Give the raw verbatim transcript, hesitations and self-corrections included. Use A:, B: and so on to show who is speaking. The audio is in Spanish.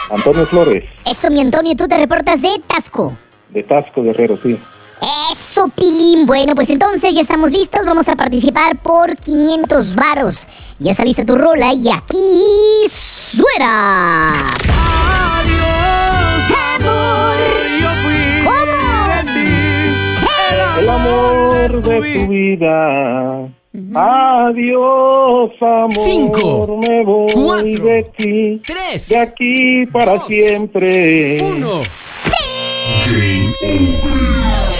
A: Antonio Flores.
B: Eso, mi Antonio, tú te reportas de Tasco.
A: De Tasco, Guerrero, sí.
B: Eso, Pilín. Bueno, pues entonces ya estamos listos. Vamos a participar por quinientos varos. Ya está lista tu rola y aquí suena.
C: Adiós, amor. Yo fui
B: ¿Cómo?
C: de ti,
A: El amor de tu vida. Adiós, amor.
C: Cinco,
A: me voy
C: cuatro,
A: de ti.
C: tres,
A: De aquí para
C: dos,
A: siempre.
C: uno.
B: ¡Sí!
D: Game over.